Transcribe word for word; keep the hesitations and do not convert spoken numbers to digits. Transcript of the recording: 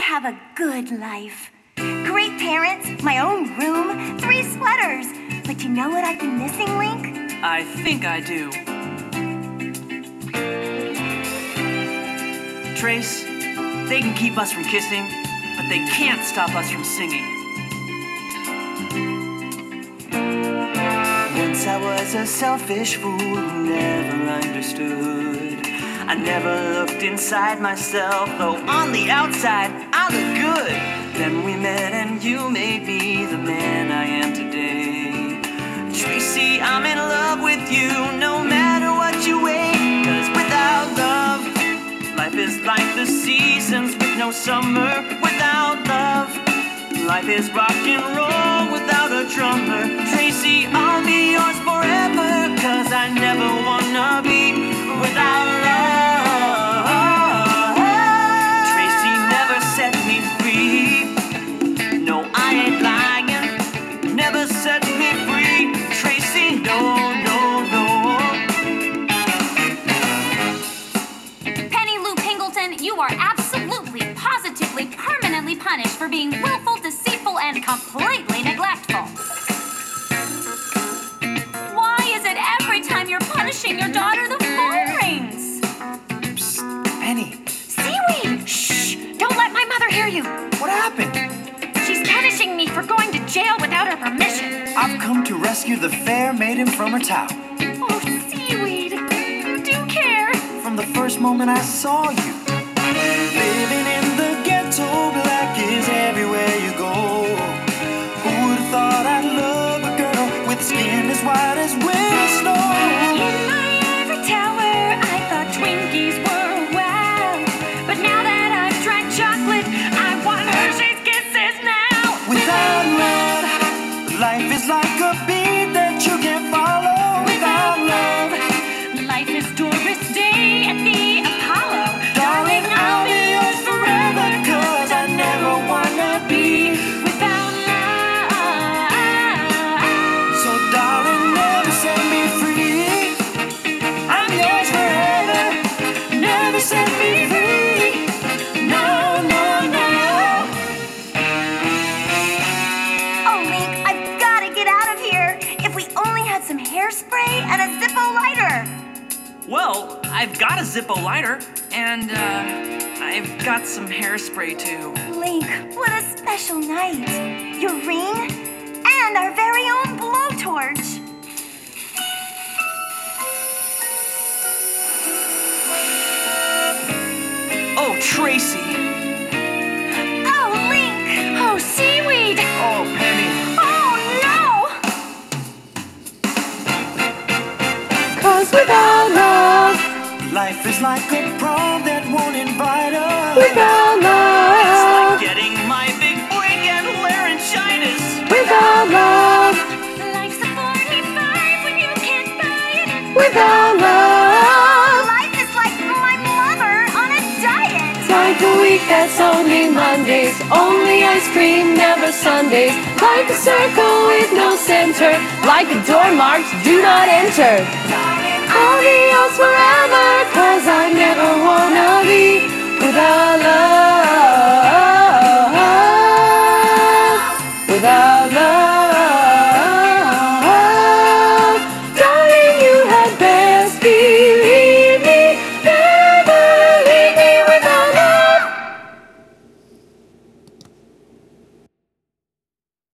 have a good life. Great parents, my own room, three sweaters. But you know what I've been missing, Link? I think I do. Trace, they can keep us from kissing, but they can't stop us from singing. Once I was a selfish fool who never understood. I never looked inside myself, though on the outside I look good. Then we met and you made me the man I am today. Tracy, I'm in love with you no matter what you weigh. Cause without love, life is like the seasons with no summer. Without love, life is rock and roll without a drummer. Tracy, I'll be yours forever, cause I never wanna be without love. Tracy never set me free. No, I ain't lying. Never set me free. Tracy, no, no, no. Penny Lou Pingleton, you are absolutely, positively, permanently punished for being willful, deceitful, and completely neglectful. Why is it every time you're punishing your daughter the phone rings? Psst, Penny. Seaweed! Shh! Don't let my mother hear you. What happened? She's punishing me for going to jail without her permission. I've come to rescue the fair maiden from her tower. Oh, Seaweed, you do care. From the first moment I saw you. Living in the ghetto, black is everywhere you go. Who would have thought I'd love a girl with skin as white as winter snow? In my ivory tower, I thought Twinkies were wow. But now that I've drank chocolate, I want Hershey's Kisses now. Without love, life is like a beat that you can't follow. Without love, life is Doris Day at the Apollo. darling, I'll be yours forever, cause I never wanna be Without love. so darling, never set me free. I'm yours forever, never set me free. No, no, no. Oh, Link, I've gotta get out of here. If we only had some hairspray and a Zippo lighter. Well, I've got a Zippo lighter, and uh, I've got some hairspray too. Link, what a special night. Your ring and our very own blowtorch. Oh, Tracy. Oh, Link. Oh, Seaweed! Oh, Penny. Oh, no. Cause without love, Life is like a prom that won't invite us. without It's love, like getting my big break and laryngitis. without love, Life's a forty-five when you can't buy it. without love. Life is like my mother on a diet. Like a week that's only Mondays, only ice cream, never Sundays. Like a circle with no center, like a door marked do not enter. I'll be yours forever, cause I never wanna be without love.